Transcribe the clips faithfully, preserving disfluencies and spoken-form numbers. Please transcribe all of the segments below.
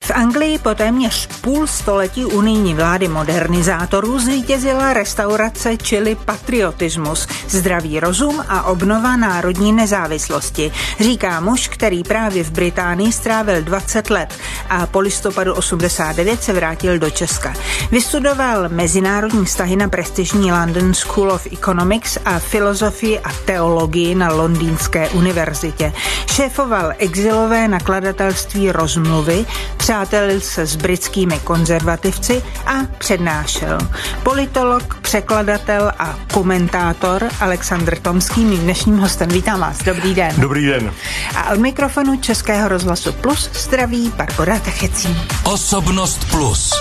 V Anglii po téměř půl století unijní vlády modernizátorů zvítězila restaurace čili patriotismus, zdravý rozum a obnova národní nezávislosti, říká muž, který právě v Británii strávil dvacet let a po listopadu osmdesát devět se vrátil do Česka. Vystudoval mezinárodní vztahy na prestižní London School of Economics a filozofii a teologii na Londýnské univerzitě. Šéfoval exilové nakladatelství Rozmluvy, přátelil se s britskými konzervativci a přednášel. Politolog, překladatel a komentátor Alexandr Tomský, mým dnešním hostem. Vítám vás. Dobrý den. Dobrý den. A od mikrofonu Českého rozhlasu Plus zdraví Barbora Techecí. Osobnost Plus.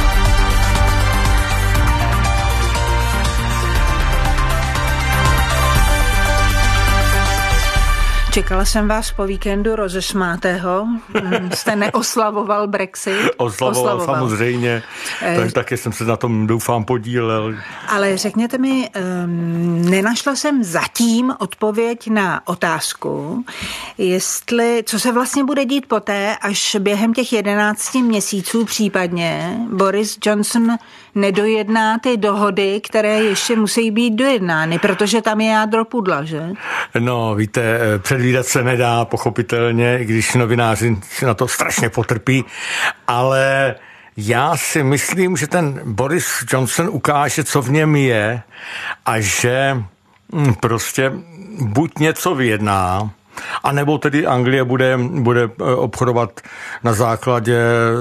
Čekala jsem vás po víkendu rozesmátého. Jste neoslavoval Brexit? Oslavoval, Oslavoval. samozřejmě. Takže taky jsem se na tom, doufám, podílel. Ale řekněte mi, um, nenašla jsem zatím odpověď na otázku, jestli, co se vlastně bude dít poté, až během těch jedenácti měsíců případně Boris Johnson nedojedná ty dohody, které ještě musí být dojednány, protože tam je jádro pudla, že? No, víte, předvídat se nedá, pochopitelně, i když novináři na to strašně potrpí, ale já si myslím, že ten Boris Johnson ukáže, co v něm je a že prostě buď něco vyjedná, a nebo tedy Anglie bude, bude obchodovat na základě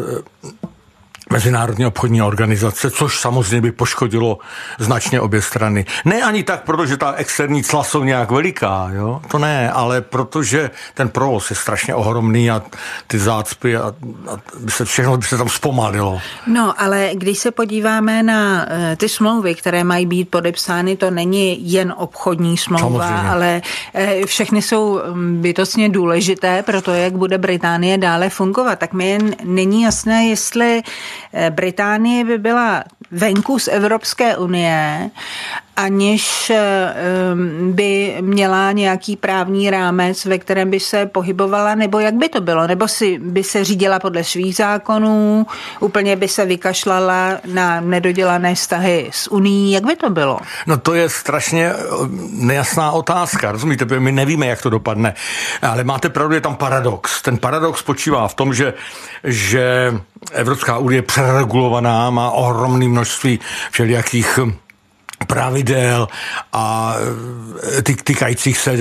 Mezinárodní obchodní organizace, což samozřejmě by poškodilo značně obě strany. Ne ani tak, protože ta externí cla jsou nějak veliká, jo? To ne, ale protože ten provoz je strašně ohromný a ty zácpy a, a by se všechno by se tam zpomalilo. No, ale když se podíváme na uh, ty smlouvy, které mají být podepsány, to není jen obchodní smlouva, samozřejmě, ale uh, všechny jsou bytostně důležité pro to, jak bude Británie dále fungovat. Tak mi jen není jasné, jestli Británie by byla venku z Evropské unie, aniž by měla nějaký právní rámec, ve kterém by se pohybovala, nebo jak by to bylo? Nebo si by se řídila podle svých zákonů, úplně by se vykašlala na nedodělané vztahy s Unií, jak by to bylo? No to je strašně nejasná otázka, rozumíte? My nevíme, jak to dopadne, ale máte pravdu, je tam paradox. Ten paradox spočívá v tom, že, že Evropská unie je přeregulovaná, má ohromné množství všelijakých pravidel a ty, týkajících se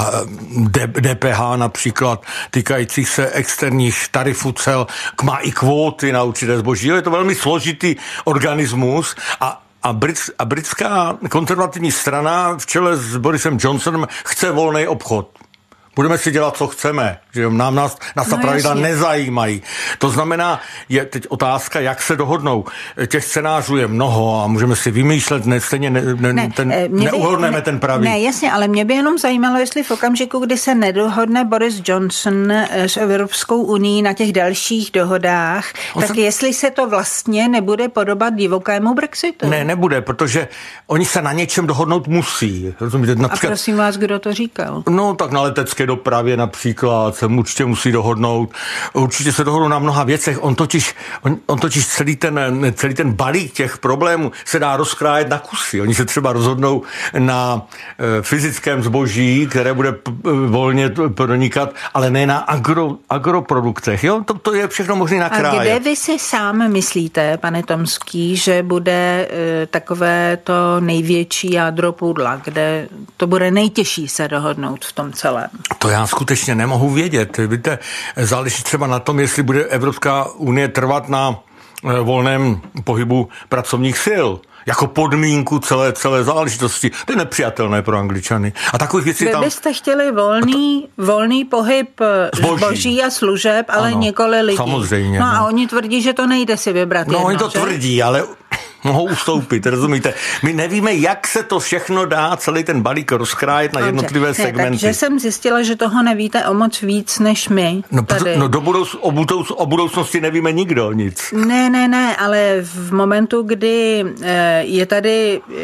D P H například, týkajících se externích tarifů cel, má i kvóty na určité zboží. Je to velmi složitý organismus a A, Brit, a britská konzervativní strana v čele s Borisem Johnsonem chce volný obchod. Budeme si dělat, co chceme, že nám nás, nás ta no pravidla jasně nezajímají. To znamená, je teď otázka, jak se dohodnou. Těch scénářů je mnoho a můžeme si vymýšlet, ne, stejně ne, ne, ne, ten, neuhodneme ne, ten pravý. Ne, jasně, ale mě by jenom zajímalo, jestli v okamžiku, kdy se nedohodne Boris Johnson s Evropskou unií na těch dalších dohodách, On tak se... jestli se to vlastně nebude podobat divokému Brexitu. Ne, nebude, protože oni se na něčem dohodnout musí. Rozumíte? Například... A prosím vás, kdo to říkal? No, tak na letecké dopravě například se určitě musí dohodnout. Určitě se dohodnou na mnoha věcech. On totiž, on, on totiž celý ten, celý ten balík těch problémů se dá rozkrájet na kusy. Oni se třeba rozhodnou na e, fyzickém zboží, které bude p- volně pronikat, ale ne na agro, agroproduktech. Jo? To, to je všechno možné nakrájet. A kde vy si sám myslíte, pane Tomský, že bude e, takové to největší jádro pudla, kde to bude nejtěžší se dohodnout v tom celém? To já skutečně nemohu vědět. Víte, záleží třeba na tom, jestli bude Evropská unie trvat na volném pohybu pracovních sil jako podmínku celé, celé záležitosti. To je nepřijatelné pro Angličany. A takových věcí tam... Vy byste chtěli volný, to... volný pohyb zboží. zboží a služeb, ale ano, nikoli lidí. Samozřejmě. No, no a oni tvrdí, že to nejde si vybrat No jedno, oni to že? tvrdí, ale mohou ustoupit, rozumíte? My nevíme, jak se to všechno dá, celý ten balík rozkrájet na jednotlivé Dobře. segmenty. Ne, takže jsem zjistila, že toho nevíte o moc víc než my. No, tady. no do budouc- o, budouc- o budoucnosti nevíme nikdo nic. Ne, ne, ne, ale v momentu, kdy je tady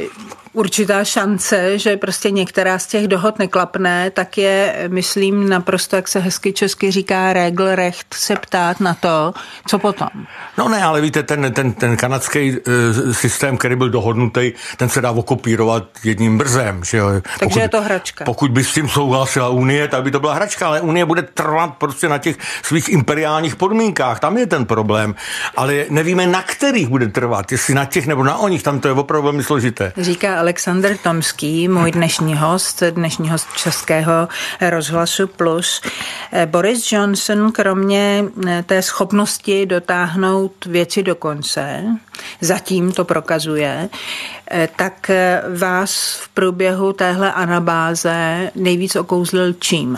určitá šance, že prostě některá z těch dohod neklapne, tak je, myslím, naprosto, jak se hezky česky říká, regelrecht se ptát na to, co potom. No ne, ale víte, ten, ten, ten kanadský uh, systém, který byl dohodnutý, ten se dá okopírovat jedním brzem. Že jo? Takže pokud, je to hračka. Pokud by s tím souhlasila Unie, tak by to byla hračka, ale Unie bude trvat prostě na těch svých imperiálních podmínkách. Tam je ten problém. Ale nevíme, na kterých bude trvat, jestli na těch nebo na oních, tam to je opravdu velmi složité. Říká Alexander Tomský, můj dnešní host, dnešní host Českého rozhlasu Plus. Boris Johnson kromě té schopnosti dotáhnout věci do konce, zatím to prokazuje, tak vás v průběhu téhle anabáze nejvíc okouzlil čím?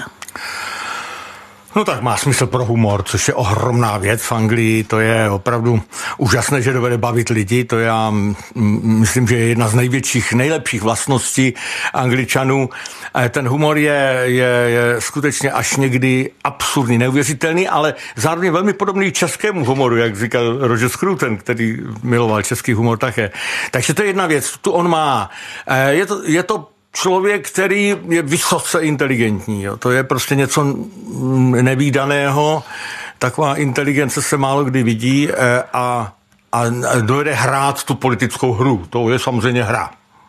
No tak má smysl pro humor, což je ohromná věc v Anglii, to je opravdu úžasné, že dovede bavit lidi, to já myslím, že je jedna z největších, nejlepších vlastností Angličanů. Ten humor je, je, je skutečně až někdy absurdní, neuvěřitelný, ale zároveň velmi podobný českému humoru, jak říkal Roger Scruton, který miloval český humor také. Takže to je jedna věc, tu on má. Je to, je to člověk, který je vysoce inteligentní. Jo. To je prostě něco nevídaného. Taková inteligence se málo kdy vidí a, a dojde hrát tu politickou hru. To je samozřejmě hra.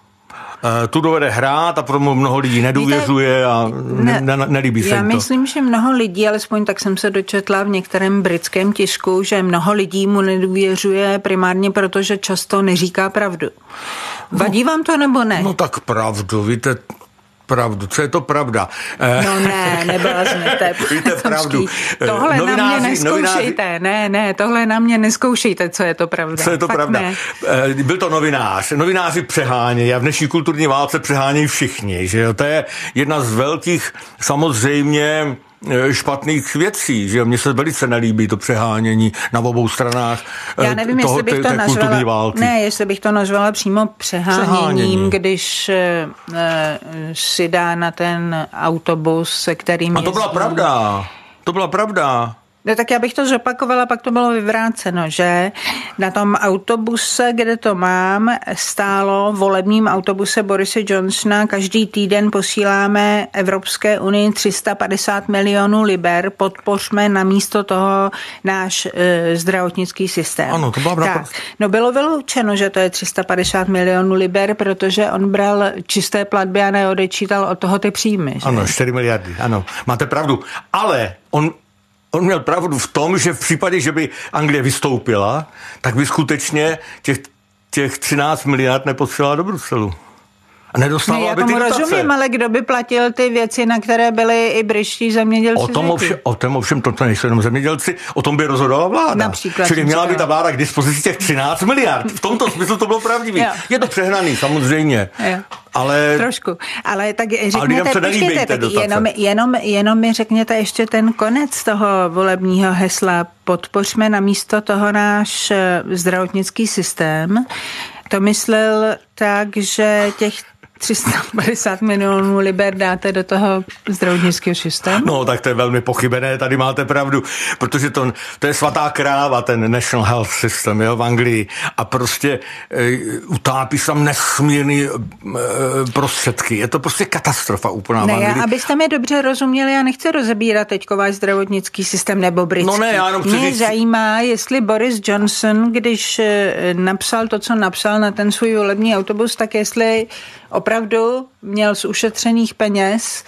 Tu dovede hrát a pro mnoho lidí nedůvěřuje a ne, ne, nelíbí se já to. Já myslím, že mnoho lidí, alespoň tak jsem se dočetla v některém britském tisku, že mnoho lidí mu nedůvěřuje primárně proto, že často neříká pravdu. Vadí no, vám to nebo ne? No tak pravdu, víte, pravdu. Co je to pravda? No ne, neblázněte. Víte pravdu. Tohle novináři, na mě neskoušejte. Novináři... Ne, ne, tohle na mě neskoušejte, co je to pravda. Co je to Fakt pravda? Ne. Byl to novinář. Novináři přehánějí a v dnešní kulturní válce přehánějí všichni. Že jo? To je jedna z velkých samozřejmě špatných věcí, že mně se velice nelíbí to přehánění na obou stranách. Já nevím, toho, jestli bych to té, té nazvala, války. Ne, jestli bych to nazvala přímo přeháněním, přehánění. Když e, si dá na ten autobus, se kterým A to byla jezdí. pravda. To byla pravda. No tak já bych to zopakovala, pak to bylo vyvráceno, že na tom autobuse, kde to mám, stálo volebním autobuse Borise Johnsona, každý týden posíláme Evropské unii tři sta padesát milionů liber, podpořme namísto toho náš e, zdravotnický systém. Ano, to byla pravda. No bylo vyloučeno, že to je tři sta padesát milionů liber, protože on bral čisté platby a neodečítal od toho ty příjmy. Že? Ano, čtyři miliardy, ano, máte pravdu. Ale on On měl pravdu v tom, že v případě, že by Anglie vystoupila, tak by skutečně těch, těch třináct miliard neposílala do Bruselu. A nedostával ne, by ty dotace. Já tomu rozumím, ale kdo by platil ty věci, na které byly i britští zemědělci? O tom ovšem, o tom ovšem toto nejsou jenom zemědělci, o tom by rozhodovala vláda. Například. Čili měla by ta vláda k dispozici těch třináct miliard. V tomto smyslu to bylo pravdivý. Je to přehnaný, samozřejmě. Jo. Ale... Trošku. Ale tak řekněte, počkejte, tak jenom, jenom, jenom mi řekněte ještě ten konec toho volebního hesla. Podpořme namísto toho náš zdravotnický systém. To myslel tak, že těch tři sta padesát milionů liber dáte do toho zdravotnického systému? No, tak to je velmi pochybené, tady máte pravdu, protože to, to je svatá kráva, ten National Health System, jo, v Anglii a prostě e, utápí se tam nesmírný e, prostředky. Je to prostě katastrofa úplná ne, v Anglii. Já, abyste mi dobře rozuměli, já nechci rozebírat teďko váš zdravotnický systém nebo britský. No ne, já jenom Mě říct... zajímá, jestli Boris Johnson, když napsal to, co napsal na ten svůj volební autobus, tak jestli opravdu měl z ušetřených peněz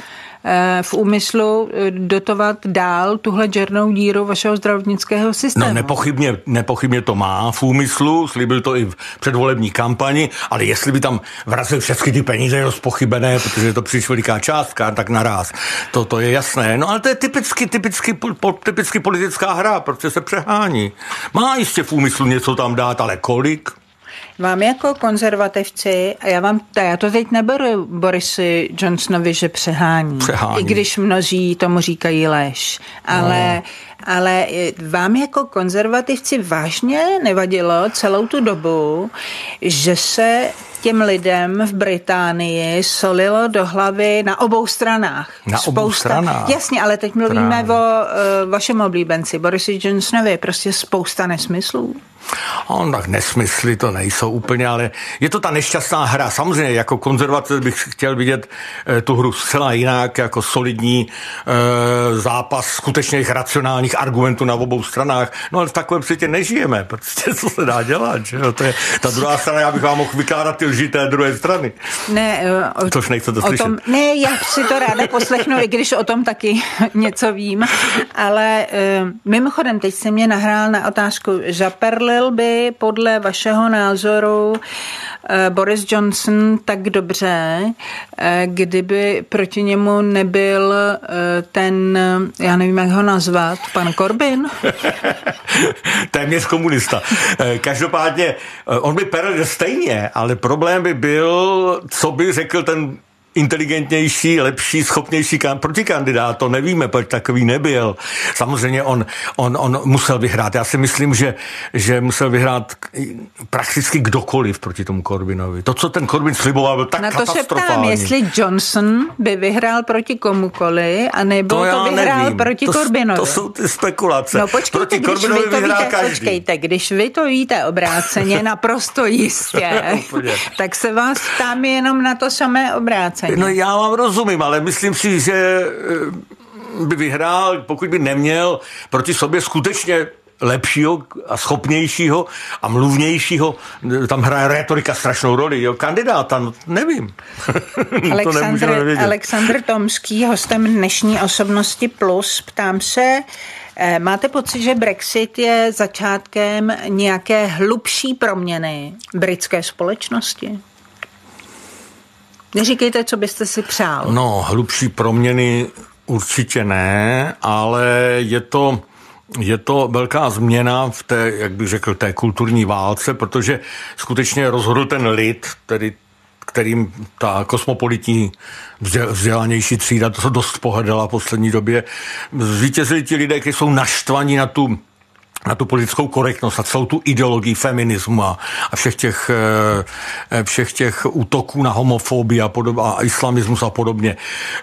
v úmyslu dotovat dál tuhle černou díru vašeho zdravotnického systému. No nepochybně, nepochybně to má v úmyslu, slíbil to i v předvolební kampani, ale jestli by tam vracel všechny ty peníze, je to spochybené, protože je to příliš veliká částka, tak naráz. To, to je jasné. No ale to je typicky, typicky, po, typicky politická hra, protože se přehání. Má jistě v úmyslu něco tam dát, ale kolik? Vám jako konzervativci, a já, vám, já to teď neberu Borisi Johnsonovi, že přehání, přehání, i když mnozí tomu říkají lež, ale, no. ale vám jako konzervativci vážně nevadilo celou tu dobu, že se těm lidem v Británii solilo do hlavy na obou stranách. Na Spousta, obou stranách? Jasně, ale teď mluvíme Právě. o uh, vašem oblíbenci, Borisi Johnsonovi, prostě spousta nesmyslů. On tak nesmysly to nejsou úplně, ale je to ta nešťastná hra. Samozřejmě jako konzervativ bych chtěl vidět e, tu hru zcela jinak, jako solidní e, zápas skutečných racionálních argumentů na obou stranách. No ale v takovém světě nežijeme, prostě co se dá dělat, že jo? To je ta druhá strana, já bych vám mohl vykládat ty lži té druhé strany. Ne, o, Což nechcete slyšet. Tom, ne, já si to ráda poslechnu, i když o tom taky něco vím, ale e, mimochodem, teď se mě nahrál na otázku, zaperlil by podle vašeho názoru e, Boris Johnson tak dobře, e, kdyby proti němu nebyl e, ten, já nevím, jak ho nazvat, pan Corbyn? Téměř komunista. E, každopádně, on by perlil stejně, ale problém by byl, co by řekl ten inteligentnější, lepší, schopnější protikandidát, to nevíme, proč takový nebyl. Samozřejmě on, on, on musel vyhrát. Já si myslím, že, že musel vyhrát prakticky kdokoliv proti tomu Corbynovi. To, co ten Corbyn sliboval, byl tak na to katastrofální. Se ptám, jestli Johnson by vyhrál proti komukoli, anebo to, to vyhrál nevím. proti to, Corbynovi. To jsou ty spekulace. No počkejte, proti když vy to víte, počkejte, když vy to víte obráceně, naprosto jistě, tak se vás ptám jenom na to samé obráceně. No já vám rozumím, ale myslím si, že by vyhrál, pokud by neměl proti sobě skutečně lepšího a schopnějšího a mluvnějšího, tam hraje retorika strašnou roli, jo, kandidáta, no, nevím. Aleksandr, Aleksandr Tomský, hostem dnešní Osobnosti Plus, ptám se, máte pocit, že Brexit je začátkem nějaké hlubší proměny britské společnosti? Neříkejte, co byste si přál. No, hlubší proměny určitě ne, ale je to, je to velká změna v té, jak bych řekl, té kulturní válce, protože skutečně rozhodl ten lid, tedy kterým ta kosmopolitní vzdělanější třída to se dost pohrdala v poslední době. Zvítězili ti lidé, kteří jsou naštvaní na tu na tu politickou korektnost a celou tu ideologii feminismu a, a všech těch, všech těch útoků na homofobii a, podob, a islamismus a podobně.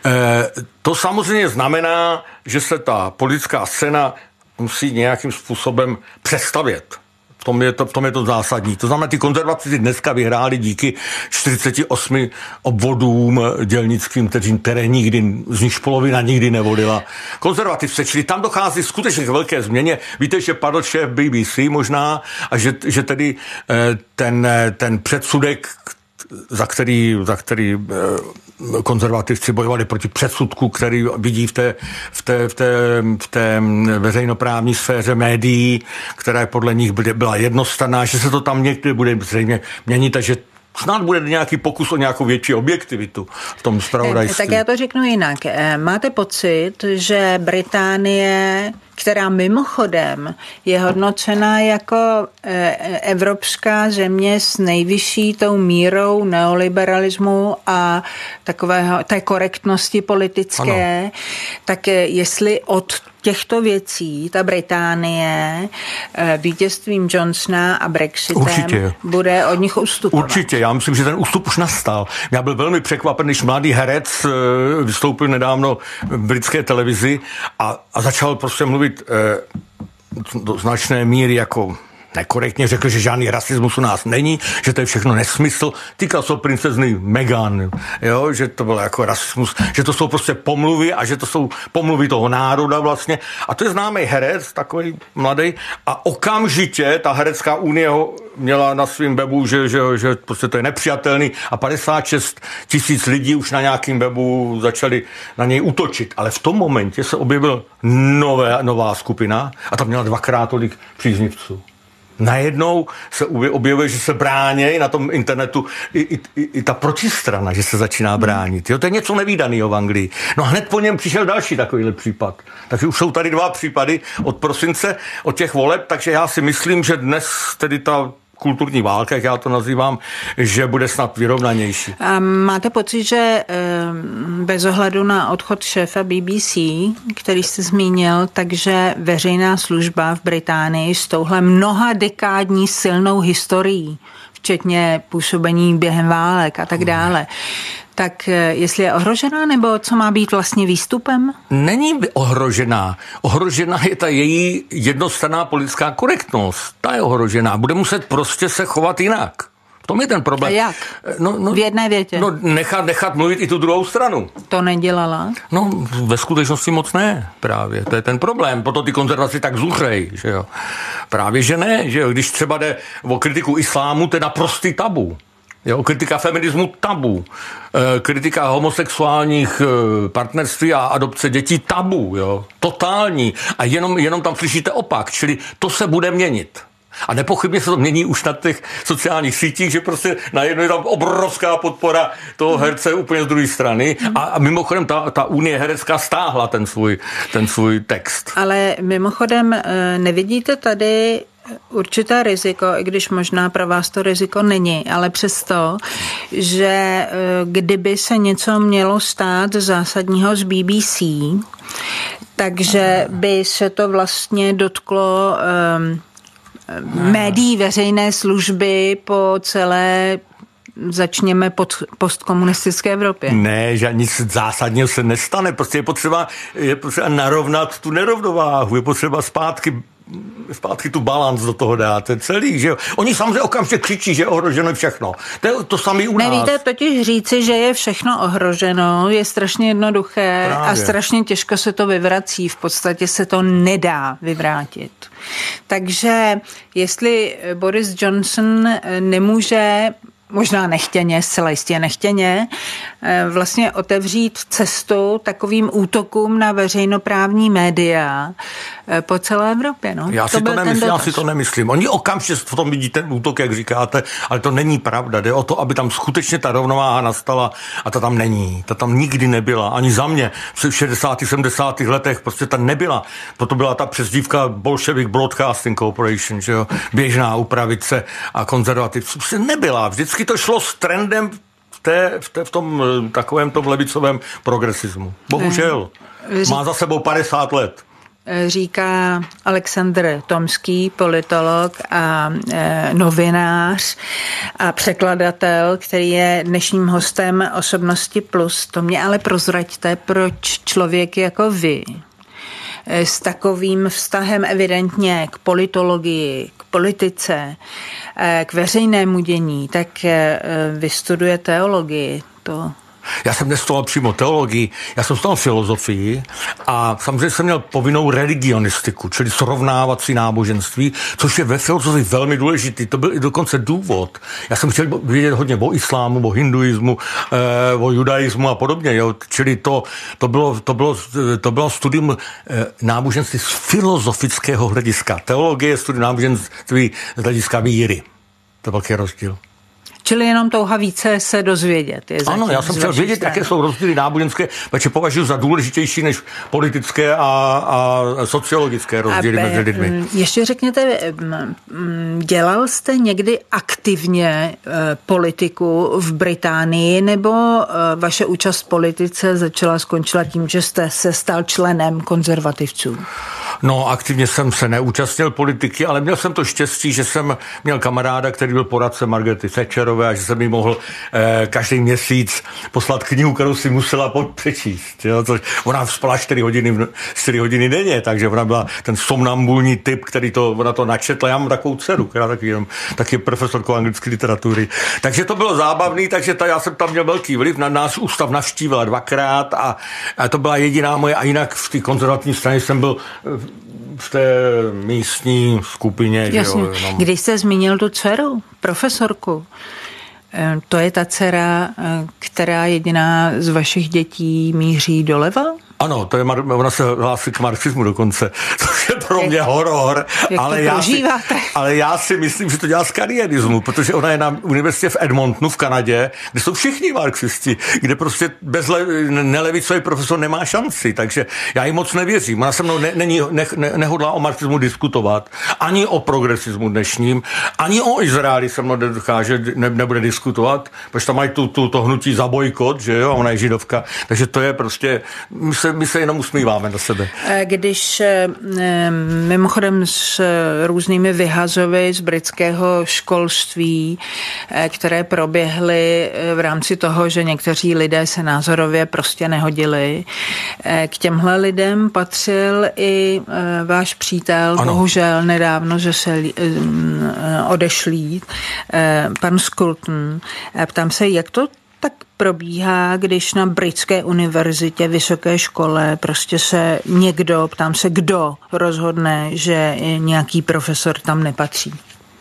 To samozřejmě znamená, že se ta politická scéna musí nějakým způsobem přestavět. V tom, je to, v tom je to zásadní. To znamená, ty konzervativci dneska vyhráli díky čtyřiceti osmi obvodům dělnickým, kteří, které nikdy, z nich polovina nikdy nevolila konzervativce. Čili tam dochází skutečně k velké změně. Víte, že padl šéf B B C možná a že, že tedy ten, ten předsudek, za který, za který konzervativci bojovali proti předsudku, který vidí v té, v té, v té, v té veřejnoprávní sféře médií, která podle nich byla jednostranná, že se to tam někdy bude zřejmě měnit, takže snad bude nějaký pokus o nějakou větší objektivitu v tom zpravodajství. Tak já to řeknu jinak. Máte pocit, že Británie, která mimochodem je hodnocena jako evropská země s nejvyšší tou mírou neoliberalismu a takového, té korektnosti politické, ano. Tak jestli od těchto věcí ta Británie vítězstvím Johnsona a Brexitem Určitě. Bude od nich ustupovat. Určitě, já myslím, že ten ústup už nastal. Já byl velmi překvapen, když mladý herec vystoupil nedávno v britské televizi a, a začal prostě mluvit eh, do značné míry jako nekorektně, řekl, že žádný rasismus u nás není, že to je všechno nesmysl. Týkal se princezny Meghan, jo, že to byl jako rasismus, že to jsou prostě pomluvy a že to jsou pomluvy toho národa vlastně. A to je známý herec, takový mladý. A okamžitě ta herecká unie ho měla na svém webu, že, že, že prostě to je nepřijatelný a padesát šest tisíc lidí už na nějakým webu začali na něj útočit. Ale v tom momentě se objevil nové, nová skupina a tam měla dvakrát tolik příznivců. Najednou se objevuje, že se bránějí na tom internetu i, i, i ta protistrana, že se začíná bránit. Jo, to je něco nevídaného v Anglii. No a hned po něm přišel další takovýhle případ. Takže už jsou tady dva případy od prosince, od těch voleb, takže já si myslím, že dnes tedy ta kulturní válka, jak já to nazývám, že bude snad vyrovnanější. A máte pocit, že bez ohledu na odchod šéfa B B C, který jste zmínil, takže veřejná služba v Británii s touhle mnoha dekádní silnou historií, včetně působení během válek a tak dále, Tak jestli je ohrožená, nebo co má být vlastně výstupem? Není ohrožená. Ohrožená je ta její jednostranná politická korektnost. Ta je ohrožená. Bude muset prostě se chovat jinak. V tom je ten problém. A jak? No, no, v jedné větě? No nechat, nechat mluvit i tu druhou stranu. To nedělala? No ve skutečnosti moc ne právě. To je ten problém. Proto ty konzervaci tak zuchrej, že jo. Právě že ne, že jo. Když třeba jde o kritiku islámu, to je naprostý tabu. Jo, kritika feminismu tabu, e, kritika homosexuálních e, partnerství a adopce dětí tabu, jo, totální. A jenom, jenom tam slyšíte opak, čili to se bude měnit. A nepochybně se to mění už na těch sociálních sítích, že prostě najednou je tam obrovská podpora toho herce úplně z druhé strany. A, a mimochodem ta, ta unie herecká stáhla ten svůj, ten svůj text. Ale mimochodem nevidíte tady určité riziko, i když možná pro vás to riziko není, ale přesto, že kdyby se něco mělo stát zásadního z B B C, takže by se to vlastně dotklo um, médií veřejné služby po celé, začněme, pod postkomunistické Evropě. Ne, že nic zásadního se nestane. Prostě je potřeba, je potřeba narovnat tu nerovnováhu, je potřeba zpátky zpátky tu balans do toho dát, to je celý, že jo. Oni samozřejmě okamžitě křičí, že je ohroženo všechno. To je to samé u nás. Nevíte, totiž říci, že je všechno ohroženo, je strašně jednoduché. Právě. A strašně těžko se to vyvrací. V podstatě se to nedá vyvrátit. Takže jestli Boris Johnson nemůže, možná nechtěně, zcela jistě nechtěně, vlastně otevřít cestu takovým útokům na veřejnoprávní média po celé Evropě. No. Já, si to, to nemyslím, já si to nemyslím. Oni okamžitě v tom vidí ten útok, jak říkáte, ale to není pravda. Jde o to, aby tam skutečně ta rovnováha nastala a ta tam není. Ta tam nikdy nebyla. Ani za mě v šedesátých, sedmdesátých letech prostě ta nebyla. Proto byla ta přezdívka Bolshevik Broadcasting Corporation, že jo? Běžná upravice a konzervativ. Prostě nebyla. Vždycky to šlo s trendem v, té, v, té, v tom takovém tom levicovém progresismu. Bohužel. Má za sebou padesát let. Říká Alexandr Tomský, politolog a e, novinář a překladatel, který je dnešním hostem Osobnosti plus. To mě ale prozraďte, proč člověk jako vy s takovým vztahem evidentně k politologii, k politice, k veřejnému dění, tak vystuduje teologii. To Já jsem nestudoval přímo teologii, já jsem studoval filozofii a samozřejmě jsem měl povinnou religionistiku, čili srovnávací náboženství, což je ve filozofii velmi důležitý. To byl i dokonce důvod. Já jsem chtěl vědět hodně o islámu, o hinduismu, eh, o judaismu a podobně. Jo. Čili to, to, bylo, to, bylo, to bylo studium eh, náboženství z filozofického hlediska. Teologie je studium náboženství z hlediska víry. To je velký rozdíl. Čili jenom touha více se dozvědět. Je ano, já jsem chtěl vědět, strany. Jaké jsou rozdíly náboženské, protože považuji za důležitější než politické a, a sociologické rozdíly mezi lidmi. Ještě řekněte, dělal jste někdy aktivně politiku v Británii, nebo vaše účast v politice začala, skončila tím, že jste se stal členem konzervativců? No, aktivně jsem se neúčastnil politiky, ale měl jsem to štěstí, že jsem měl kamaráda, který byl poradce Margarety Thatcherové a že jsem jí mohl eh, každý měsíc poslat knihu, kterou si musela přečíst. Jo? Což ona spala čtyři hodiny, čtyři hodiny denně, takže ona byla ten somnambulní typ, který to, ona to načetla. Já mám takovou dceru, která taky, jenom, taky je profesorkou anglické literatury. Takže to bylo zábavný, takže ta, já jsem tam měl velký vliv. Na nás ústav navštívila dvakrát a, a to byla jediná moje, a jinak v té konzervativní straně jsem byl v té místní skupině. Jasně. Jo, no. Když jste zmínil tu dceru, profesorku, to je ta dcera, která jediná z vašich dětí míří doleva? Ano, to je, ona se hlásí k marxismu dokonce, což je pro mě horor, ale já, si, ale já si myslím, že to dělá z kariérismu, protože ona je na univerzitě v Edmontonu v Kanadě, kde jsou všichni marxisti, kde prostě bez le, nelevicový profesor nemá šanci, takže já jí moc nevěřím. Ona se mnou ne, ne, ne, ne, nehodlá o marxismu diskutovat, ani o progresismu dnešním, ani o Izraeli se mnou nedokáže, ne, nebude diskutovat, protože tam mají tu, tu, to hnutí za bojkot, že jo, a ona je židovka, takže to je prostě, my se, my se jenom usmíváme do sebe. Když mimochodem s různými vyhazovy z britského školství, které proběhly v rámci toho, že někteří lidé se názorově prostě nehodili. K těmhle lidem patřil i váš přítel, ano. Bohužel nedávno, že se odešlí, pan Skulton. Ptám se, jak to tak probíhá, když na britské univerzitě, vysoké škole prostě se někdo, ptám se, kdo rozhodne, že nějaký profesor tam nepatří?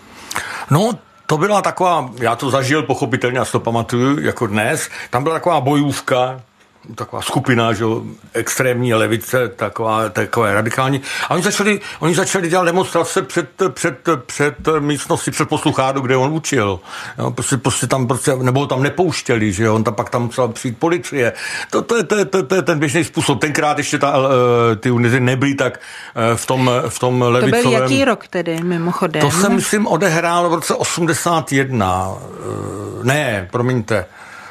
No, to byla taková, já to zažil pochopitelně, já si to pamatuju jako dnes, tam byla taková bojůvka, taková skupina, že extrémní levice, taková, takové radikální. A oni začali, oni začali dělat demonstrace před, před, před místností, před posluchádu, kde on učil. Jo, prostě, prostě tam, prostě, nebo tam nepouštěli, že jo, on tam pak tam musel přijít policie. To, to, to, to, to je ten běžný způsob. Tenkrát ještě ta, ty univerzity nebyly tak v tom, v tom levicovém. To byl jaký rok tedy, mimochodem? To se, myslím, odehrál v roce osmdesát jedna. Ne, promiňte.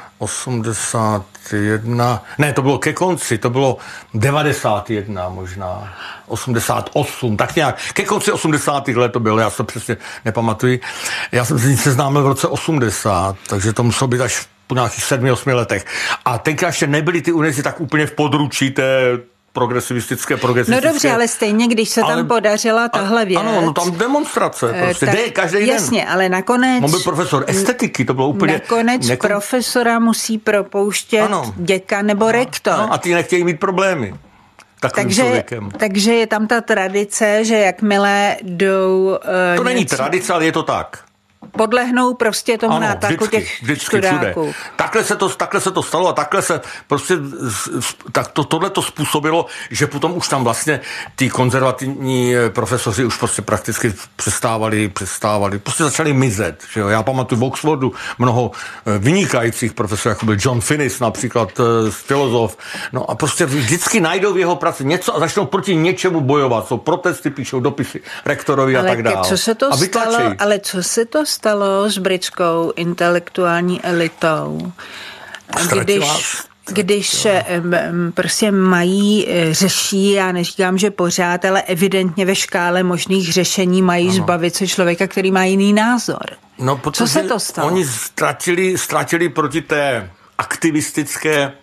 osmdesát jedna, ne, to bylo ke konci, to bylo devadesát jedna možná, osmdesát osm, tak nějak, ke konci osmdesátých let to bylo, já se přesně nepamatuji. Já jsem se s ní seznámil v roce osmdesát, takže to muselo být až po nějakých sedmi, osmi letech. A tenkrát ještě nebyly ty univerzity tak úplně v područí té progresivistické, progresivistické. No dobře, ale stejně, když se ale, tam podařila tahle věc. Ano, no tam demonstrace, prostě, tak, jde každý den. Jasně, ale nakonec... On byl profesor estetiky, to bylo úplně... Nakonec nekon... profesora musí propouštět ano. děka nebo ano. rektor. Ano, a ty nechtějí mít problémy. Takže, takže je tam ta tradice, že jakmile jdou... Uh, to není něco... tradice, ale je to tak. Podlehnou prostě tomu ano, nátlaku vždycky, těch vždycky, studáků. Všude. Takhle se, to, takhle se to stalo a takhle se prostě tak to, tohle to způsobilo, že potom už tam vlastně ty konzervativní profesoři už prostě prakticky přestávali, přestávali, prostě začali mizet. Že jo? Já pamatuju v Oxfordu mnoho vynikajících profesorů, jako byl John Finnis například, filozof, no a prostě vždycky najdou v jeho práci něco a začnou proti něčemu bojovat. Jsou protesty, píšou dopisy rektorovi ale a tak dále. Co se to stalo, ale co se to stalo s britskou intelektuální elitou, když, když prostě mají, řeší, já neříkám, že pořád, ale evidentně ve škále možných řešení mají ano. zbavit se člověka, který má jiný názor. No, co se to stalo? Oni ztratili, ztratili proti té aktivistické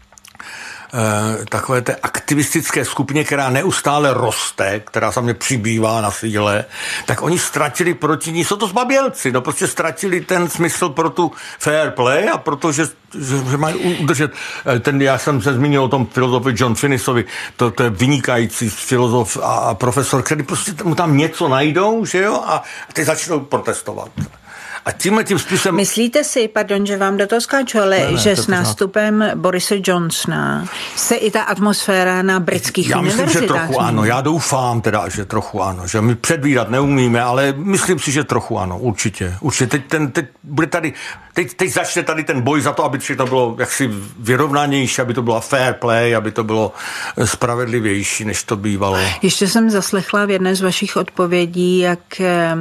takové té aktivistické skupině, která neustále roste, která se mě přibývá na síle, tak oni ztratili proti ní, jsou to zbabělci, no prostě ztratili ten smysl pro tu fair play a protože že, že mají udržet, ten, já jsem se zmínil o tom filozofi John Finnisovi, to, to je vynikající filozof a profesor, který prostě mu tam něco najdou, že jo, a ty začnou protestovat. A tímhle tím způsobem... Myslíte si, pardon, že vám do toho skáču, ale ne, ne, že s nástupem Borise Johnsona se i ta atmosféra na britských já univerzitách... Já myslím, že trochu ano. Já doufám teda, že trochu ano. Že my předvídat neumíme, ale myslím si, že trochu ano. Určitě. Určitě. Teď, ten, teď bude tady... Teď, teď začne tady ten boj za to, aby všechno bylo jaksi vyrovnanější, aby to bylo fair play, aby to bylo spravedlivější, než to bývalo. Ještě jsem zaslechla v jedné z vašich odpovědí, jak e,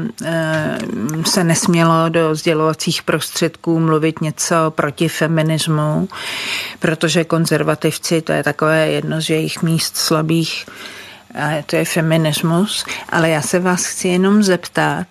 se nesmělo do sdělovacích prostředků mluvit něco proti feminismu, protože konzervativci, to je takové jedno z jejich míst slabých, a to je feminismus, ale já se vás chci jenom zeptat,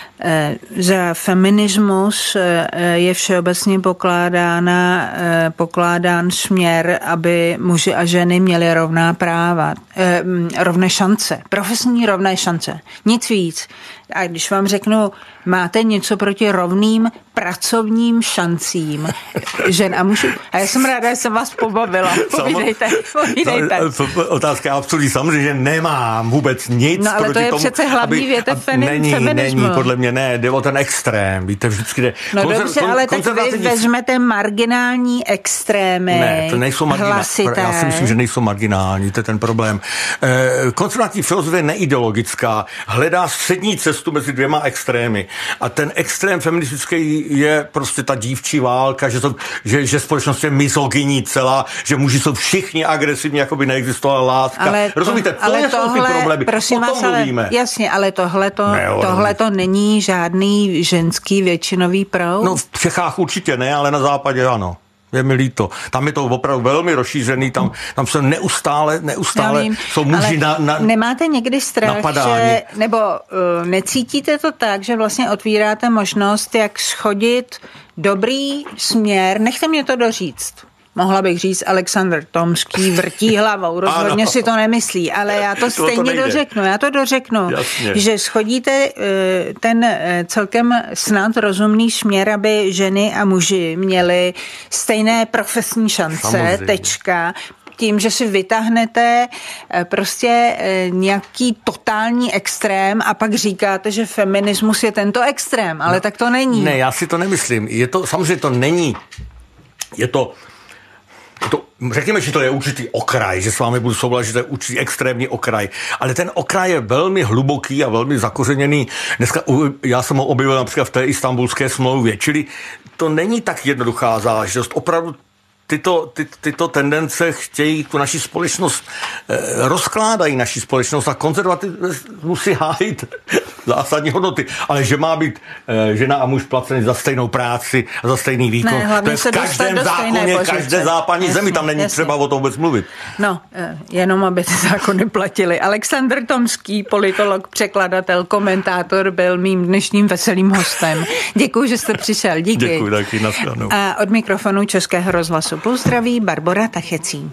za feminismus je všeobecně pokládána, pokládán směr, aby muži a ženy měli rovná práva, rovné šance, profesní rovné šance, nic víc. A když vám řeknu, máte něco proti rovným pracovním šancím žen a mužů. A já jsem ráda, že jsem vás pobavila. Povídejte, povídejte. No, otázka absolutní, samozřejmě, že nemám vůbec nic no, ale proti to je tomu, přece hlavní větev není, feminismu. Není, podle mě ne, jde o ten extrém, víte, vždycky jde. No Konzer, dobře, kon, ale tak vy vezmete marginální extrémy, ne, to nejsou marginální, já si myslím, že nejsou marginální, to je ten problém. Eh, konzervativní filozofie je neideologická, hledá střední cestu mezi dvěma extrémy a ten extrém feministický je prostě ta dívčí válka, že, to, že, že společnost je misogyní celá, že muži jsou všichni agresivní, jako by neexistovala láska. Ale to, Rozumíte, to ale jsou tohle, ty problémy, prosím o tom vás, mluvíme. Ale, jasně, ale tohle to není žádný ženský většinový proud? No v Čechách určitě ne, ale na západě ano. Je mi líto. Tam je to opravdu velmi rozšířený, tam, tam se neustále, neustále vím, jsou muži na, na nemáte někdy strach, napadání. Že, nebo uh, necítíte to tak, že vlastně otvíráte možnost, jak schodit dobrý směr, nechte mě to doříct. Mohla bych říct, Alexandr Tomský vrtí hlavou, rozhodně ano. si to nemyslí, ale já to, to stejně to dořeknu, já to dořeknu, Jasně. že schodíte ten celkem snad rozumný směr, aby ženy a muži měli stejné profesní šance, Samozřejmě. tečka, tím, že si vytáhnete prostě nějaký totální extrém a pak říkáte, že feminismus je tento extrém, ale no, tak to není. Ne, já si to nemyslím. Je to, samozřejmě to není, je to To, řekněme, že to je určitý okraj, že s vámi budu souhlasit, že to je určitý extrémní okraj, ale ten okraj je velmi hluboký a velmi zakořeněný. Dneska já jsem ho objevil například v té Istanbulské smlouvě, čili to není tak jednoduchá záležitost. Opravdu tyto, ty, tyto tendence chtějí tu naši společnost, eh, rozkládají naši společnost a konzervatismus musí hájit zásadní hodnoty. Ale že má být eh, žena a muž placený za stejnou práci a za stejný výkon, ne, to je v každém zákoně, každé západní jasně, zemi, tam není jasně. třeba o tom vůbec mluvit. No, eh, jenom aby ty zákony platily. Alexandr Tomský, politolog, překladatel, komentátor, byl mým dnešním veselým hostem. Děkuji, že jste přišel. Díky. Děkuji taky, nashledanou. A od mikrofonu Českého rozhlasu Plus zdraví Barbora Tachecí.